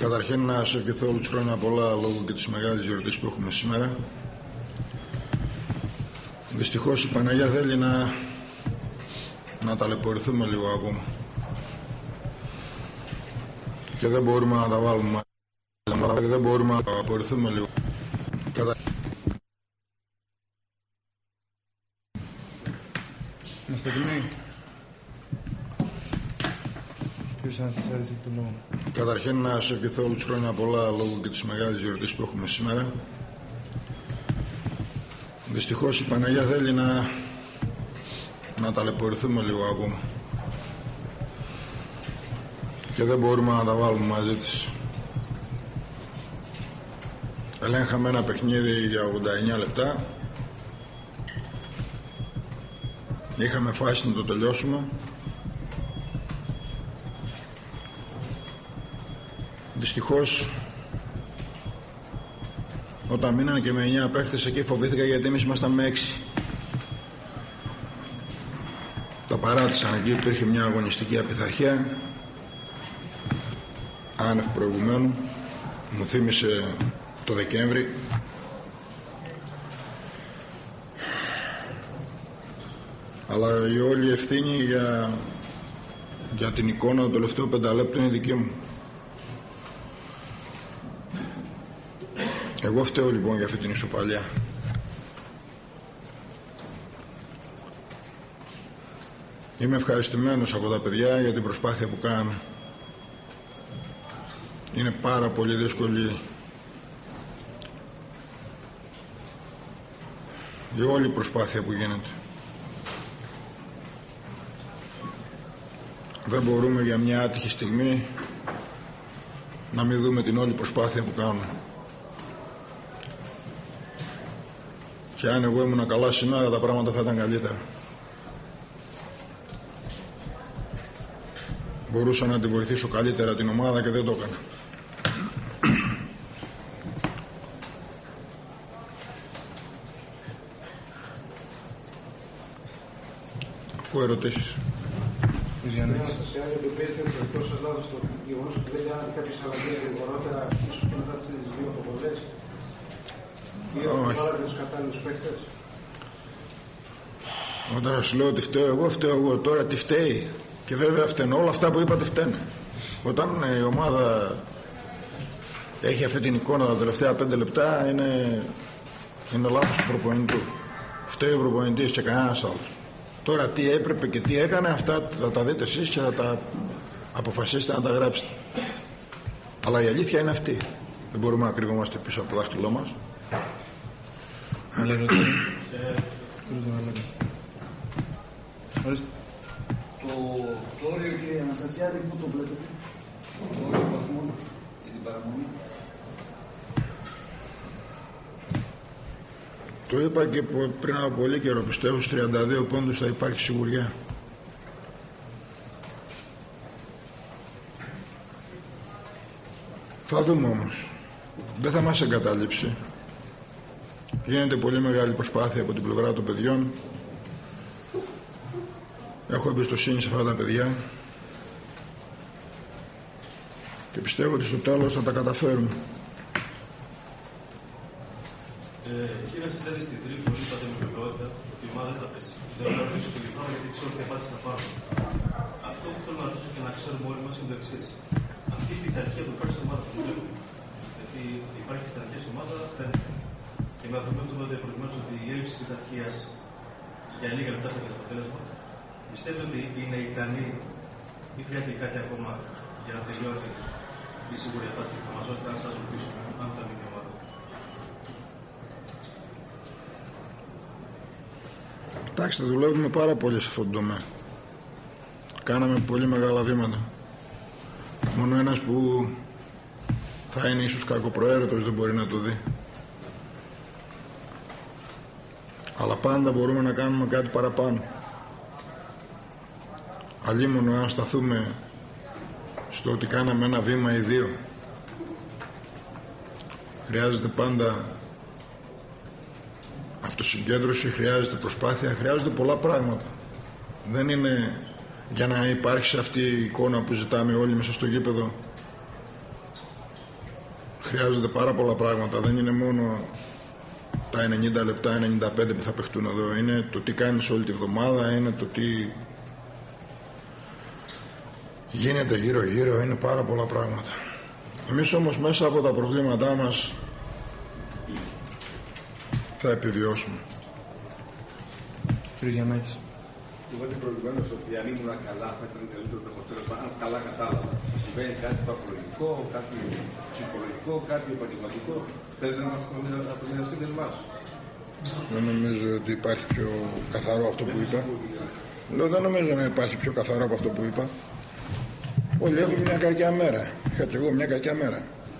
Καταρχήν να σε ευχηθώ όλους χρόνια πολλά λόγω και της μεγάλης γιορτής που έχουμε σήμερα. Δυστυχώς η Παναγιά θέλει να ταλαιπωρηθούμε λίγο ακόμα και δεν μπορούμε να τα βάλουμε, δεν μπορούμε να ταλαιπωρηθούμε λίγο. Είμαστε έτοιμοι. Καταρχήν να σε ευχηθώ όλους χρόνια πολλά λόγω και της μεγάλης γιορτής που έχουμε σήμερα. Δυστυχώς η Παναγιά θέλει να ταλαιπωρηθούμε λίγο ακόμα και δεν μπορούμε να τα βάλουμε μαζί της. Ελέγχαμε ένα παιχνίδι για 89 λεπτά. Είχαμε φάση να το τελειώσουμε. Δυστυχώς όταν μείνανε και με 9 παίχτες εκεί φοβήθηκα, γιατί εμείς ήμασταν με 6. Τα παράτησαν εκεί, υπήρχε μια αγωνιστική απειθαρχία άνευ προηγουμένου. Μου θύμισε το Δεκέμβρη. Αλλά η όλη ευθύνη για την εικόνα του τελευταίου 5 λεπτού είναι δική μου. Εγώ φταίω λοιπόν για αυτή την ισοπαλία. Είμαι ευχαριστημένος από τα παιδιά για την προσπάθεια που κάνουν. Είναι πάρα πολύ δύσκολη η όλη προσπάθεια που γίνεται. Δεν μπορούμε για μια άτυχη στιγμή να μην δούμε την όλη προσπάθεια που κάνουμε. Και αν εγώ ήμουν καλά σήμερα, τα πράγματα θα ήταν καλύτερα. Μπορούσα να τη βοηθήσω καλύτερα την ομάδα και δεν το έκανα. Ακούω ερωτήσεις. Να σας κάνω για το παίζετε το δικό σας λάθος στο γεγονός ότι δεν κάνατε κάποιες αλλαγές γρηγορότερα, ίσως και μετά τις δύο προβολές, ή ότι βάλατε τους κατάλληλους παίκτες. Όταν σου λέω ότι φταίω εγώ, τώρα τι φταίει? Και βέβαια φταίνω, όλα αυτά που είπατε φταίνε. Όταν η ομάδα έχει αυτή την εικόνα τα τελευταία 5 λεπτά, είναι λάθος του προπονητού. Φταίει ο προπονητής και κανένας άλλος. Τώρα τι έπρεπε και τι έκανε, αυτά θα τα δείτε εσείς και θα τα αποφασίσετε να τα γράψετε. Αλλά η αλήθεια είναι αυτή. Δεν μπορούμε να κρύβομαστε πίσω από το δάχτυλό μας. Το όριο, κύριε Αναστασιάδη, πού το βλέπετε? Το όριο βαθμών για την παραμονή. Το είπα και πριν από πολύ καιρό, πιστεύω στους 32 πόντους θα υπάρχει σιγουριά. Θα δούμε όμως. Δεν θα μας εγκαταλείψει. Γίνεται πολύ μεγάλη προσπάθεια από την πλευρά των παιδιών. Έχω εμπιστοσύνη σε αυτά τα παιδιά και πιστεύω ότι στο τέλος θα τα καταφέρουμε. Κύριε Σιζέλη, στην Τρίπολη είπατε με βεβαιότητα ότι η ομάδα δεν θα πέσει. Δεν θα ρωτήσω και λυπάμαι γιατί ξέρω ότι απάντηση θα πάρω. Αυτό που θέλω να ρωτήσω και να ξέρουμε όλοι μας είναι το εξής. Αυτή η πειθαρχία που υπάρχει στην ομάδα που βλέπουμε, γιατί υπάρχει πειθαρχία στην ομάδα, φαίνεται. Και με αφορμή αυτό που είπατε προηγουμένως, ότι η έλλειψη πειθαρχίας για λίγα λεπτά θα έχει αποτέλεσμα, πιστεύετε ότι είναι ικανή ή χρειάζεται κάτι ακόμα για να τελειώνει η σίγουρη απάντηση που θα μας δώσετε, αν σας ρωτήσουμε αν θα μείνει η ομάδα? Εντάξει, δουλεύουμε πάρα πολύ σε αυτόν τον τομέα. Κάναμε πολύ μεγάλα βήματα. Μόνο ένας που θα είναι ίσως κακοπροαίρετος δεν μπορεί να το δει. Αλλά πάντα μπορούμε να κάνουμε κάτι παραπάνω. Αλλήμωνο αν σταθούμε στο ότι κάναμε ένα βήμα ή δύο. Χρειάζεται πάντα αυτοσυγκέντρωση, χρειάζεται προσπάθεια, χρειάζονται πολλά πράγματα. Δεν είναι για να υπάρχει αυτή η εικόνα που ζητάμε όλοι μέσα στο γήπεδο Χρειάζονται πάρα πολλά πράγματα. Δεν είναι μόνο τα 90 λεπτά, 95 που θα παιχτούν εδώ. Είναι το τι κάνεις όλη τη βδομάδα, είναι το τι γίνεται γύρω-γύρω. Είναι πάρα πολλά πράγματα. Εμείς όμως μέσα από τα προβλήματά μας θα επιβιώσουμε. Κύριε Γιαννάκης. Είπατε προηγουμένως ότι αν ήμουν καλά θα ήταν καλύτερο το αποτέλεσμα. Αν καλά κατάλαβα, σας συμβαίνει κάτι παθολογικό, κάτι ψυχολογικό, κάτι επαγγελματικό, θέλετε να μας το μοιραστείτε εμάς? Δεν νομίζω ότι υπάρχει πιο καθαρό αυτό που είπα. Λέω, δεν νομίζω να υπάρχει πιο καθαρό από αυτό που είπα. Όλοι έχουν μια κακιά μέρα. Είχα και εγώ μια κακιά μέρα.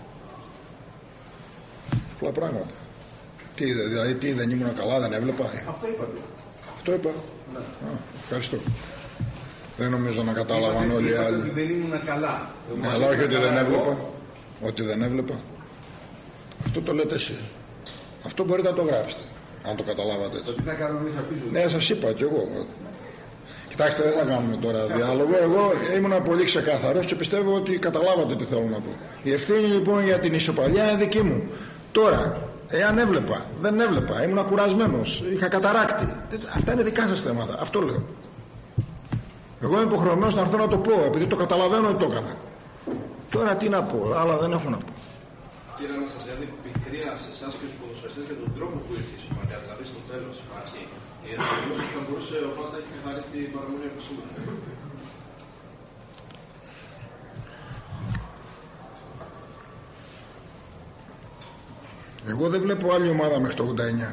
Πολλά πράγματα. Δηλαδή τι, δεν ήμουν καλά, δεν έβλεπα? Αυτό είπατε. Αυτό είπα. Ναι. Ευχαριστώ. Δεν νομίζω να κατάλαβαν όλοι οι άλλοι. Ότι δεν ήμουν καλά. Αλλά όχι ότι δεν έβλεπα. Ότι δεν έβλεπα. Αυτό το λέτε εσείς. Αυτό μπορείτε να το γράψετε. Αν το καταλάβατε έτσι. Τι να κάνουμε εμείς αφήσουμε? Ναι, σας είπα κι εγώ. Κοιτάξτε, δεν θα κάνουμε τώρα διάλογο. Εγώ ήμουν πολύ ξεκάθαρος και πιστεύω ότι καταλάβατε τι θέλω να πω. Η ευθύνη λοιπόν για την ισοπαλία είναι δική μου. Τώρα, εάν έβλεπα, δεν έβλεπα, ήμουν κουρασμένος, είχα καταράκτη. Αυτά είναι δικά σας θέματα. Αυτό λέω. Εγώ είμαι υποχρεωμένος να έρθω να το πω, επειδή το καταλαβαίνω ότι το έκανα. Τώρα τι να πω, άλλα δεν έχω να πω. Κύριε Αναστασιάδη, πικρία σε εσάς και στους ποδοσφαιριστές για τον τρόπο που ήρθε η ισοπαλία, δηλαδή στο τέλος υπάρχει. Νομίζω ότι θα μπορούσε ο Πας να έχει καθαρίσει την παραμονή από σήμερα. Εγώ δεν βλέπω άλλη ομάδα μέχρι το 89.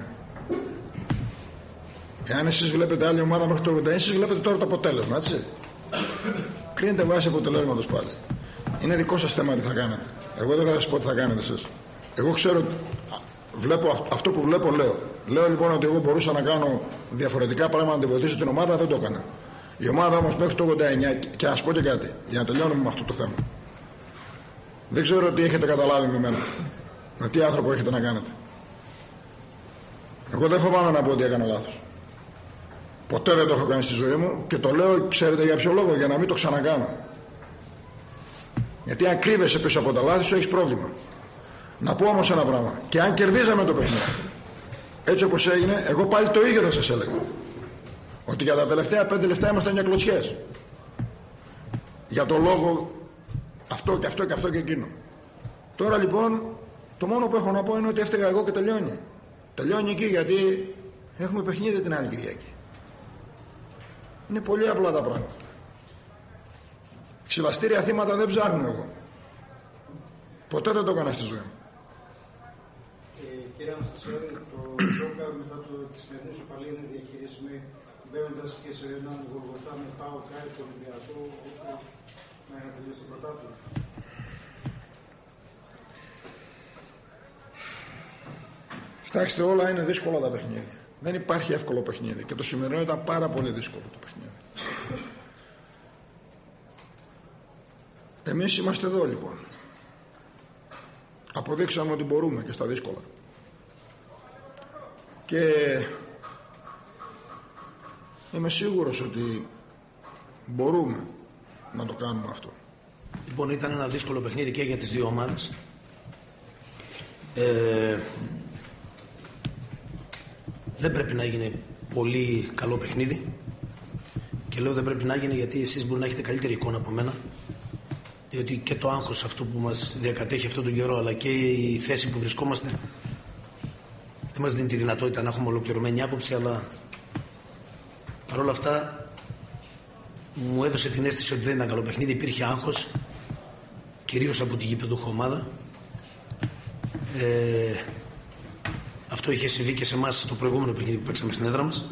Εάν εσείς βλέπετε άλλη ομάδα μέχρι το 89, εσείς βλέπετε τώρα το αποτέλεσμα, έτσι. Κρίνετε βάσει αποτελέσματος πάλι. Είναι δικό σας θέμα τι θα κάνετε. Εγώ δεν θα σας πω τι θα κάνετε εσείς. Εγώ ξέρω, βλέπω αυτό που βλέπω, λέω. Λέω λοιπόν ότι εγώ μπορούσα να κάνω διαφορετικά πράγματα να τη βοηθήσω την ομάδα, δεν το έκανα. Η ομάδα όμως μέχρι το 89, και να σας πω και κάτι, για να τελειώνουμε με αυτό το θέμα. Δεν ξέρω τι έχετε καταλάβει με μένα. Με τι άνθρωπο έχετε να κάνετε. Εγώ δεν φοβάμαι να πω ότι έκανα λάθος. Ποτέ δεν το έχω κάνει στη ζωή μου και το λέω, ξέρετε για ποιο λόγο? Για να μην το ξανακάνω. Γιατί αν κρύβεσαι πίσω από τα λάθη σου έχεις πρόβλημα. Να πω όμως ένα πράγμα. Και αν κερδίζαμε το παιχνίδι, έτσι όπως έγινε, εγώ πάλι το ίδιο θα σας έλεγα. Ότι για τα τελευταία 5 λεπτά ήμασταν μια κλωτσιές. Για το λόγο αυτό και αυτό και αυτό και εκείνο. Τώρα λοιπόν το μόνο που έχω να πω είναι ότι έφταιγα εγώ και τελειώνει. Τελειώνει εκεί, γιατί έχουμε παιχνίδι την άλλη Κυριακή. Είναι πολύ απλά τα πράγματα. Ξυλαστήρια θύματα δεν ψάχνω εγώ. Ποτέ δεν το έκανα στη ζωή μου. Κύριε Αναστασιάδη, το Τζόκα μετά τη σημερινή ισοπαλία είναι διαχειρίσιμη, μπαίνοντας και σε έναν Γολγοθά με Πάο Κάρι, το Ολυμπιακό, ώστε να τελειώσει το πρωτάθλημα. Κοιτάξτε, όλα είναι δύσκολα τα παιχνίδια. Δεν υπάρχει εύκολο παιχνίδι. Και το σημερινό ήταν πάρα πολύ δύσκολο το παιχνίδι. Εμείς είμαστε εδώ λοιπόν. Αποδείξαμε ότι μπορούμε και στα δύσκολα. Και είμαι σίγουρος ότι μπορούμε να το κάνουμε αυτό. Λοιπόν, ήταν ένα δύσκολο παιχνίδι και για τις δύο ομάδες. Δεν πρέπει να γίνει πολύ καλό παιχνίδι. Και λέω δεν πρέπει να γίνει γιατί εσείς μπορεί να έχετε καλύτερη εικόνα από μένα. Διότι και το άγχος αυτό που μας διακατέχει αυτόν τον καιρό, αλλά και η θέση που βρισκόμαστε, δεν μας δίνει τη δυνατότητα να έχουμε ολοκληρωμένη άποψη, αλλά παρόλα αυτά μου έδωσε την αίσθηση ότι δεν ήταν καλό παιχνίδι. Υπήρχε άγχος, κυρίως από τη γηπεδούχο ομάδα. Αυτό είχε συμβεί και σε εμάς στο προηγούμενο παιχνίδι που παίξαμε στην έδρα μας.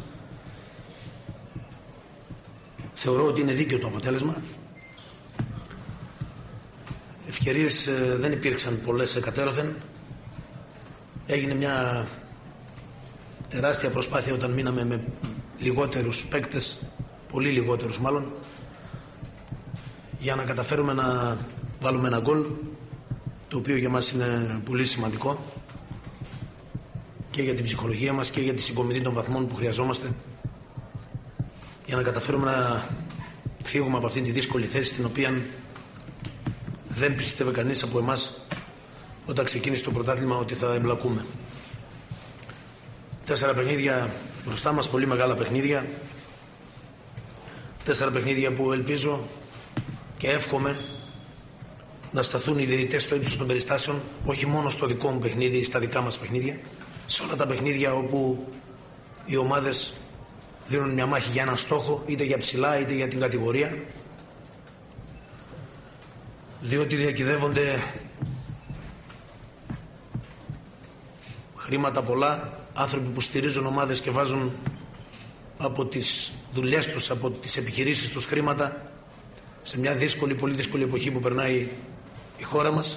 Θεωρώ ότι είναι δίκαιο το αποτέλεσμα. Ευκαιρίες δεν υπήρξαν πολλές εκατέρωθεν. Έγινε μια τεράστια προσπάθεια όταν μείναμε με λιγότερους παίκτες, πολύ λιγότερους μάλλον, για να καταφέρουμε να βάλουμε ένα γκολ, το οποίο για μας είναι πολύ σημαντικό και για την ψυχολογία μας και για τη συγκομιδή των βαθμών που χρειαζόμαστε για να καταφέρουμε να φύγουμε από αυτήν τη δύσκολη θέση στην οποία δεν πίστευε κανείς από εμάς όταν ξεκίνησε το πρωτάθλημα ότι θα εμπλακούμε. 4 παιχνίδια μπροστά μας, πολύ μεγάλα παιχνίδια. 4 παιχνίδια που ελπίζω και εύχομαι να σταθούν οι διαιτητές στο ύψος των περιστάσεων, όχι μόνο στο δικό μου παιχνίδι ή στα δικά μας παιχνίδια, σε όλα τα παιχνίδια όπου οι ομάδες δίνουν μια μάχη για έναν στόχο, είτε για ψηλά είτε για την κατηγορία, διότι διακυδεύονται χρήματα πολλά, άνθρωποι που στηρίζουν ομάδες και βάζουν από τις δουλειές τους, από τις επιχειρήσεις τους χρήματα σε μια δύσκολη, πολύ δύσκολη εποχή που περνάει η χώρα μας,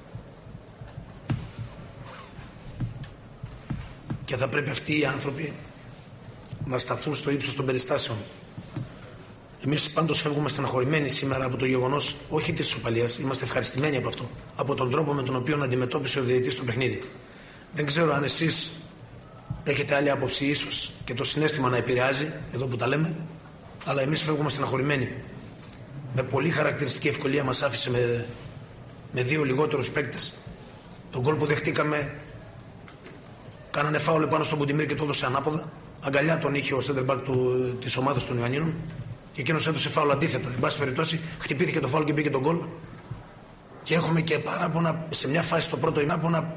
και θα πρέπει αυτοί οι άνθρωποι να σταθούν στο ύψος των περιστάσεων. Εμείς πάντως φεύγουμε στεναχωρημένοι σήμερα από το γεγονός, όχι της ισοπαλίας, είμαστε ευχαριστημένοι από αυτό, από τον τρόπο με τον οποίο αντιμετώπισε ο διαιτητής το παιχνίδι. Δεν ξέρω αν εσείς έχετε άλλη άποψη, ίσως και το συναίσθημα να επηρεάζει, εδώ που τα λέμε, αλλά εμείς φεύγουμε στεναχωρημένοι. Με πολύ χαρακτηριστική ευκολία μας άφησε με 2 λιγότερους παίκτες. Τον γκολ που δεχτήκαμε, κάνανε φάουλ πάνω στον Κουντιμίρ και το έδωσε ανάποδα. Αγκαλιά τον είχε ο center back της ομάδας των Ιωαννίνων και εκείνος έδωσε φάουλ αντίθετα. Εν πάση περιπτώσει, χτυπήθηκε το φάουλ και μπήκε τον γκολ. Και έχουμε και παράπονα σε μια φάση στο πρώτο ημίχρονο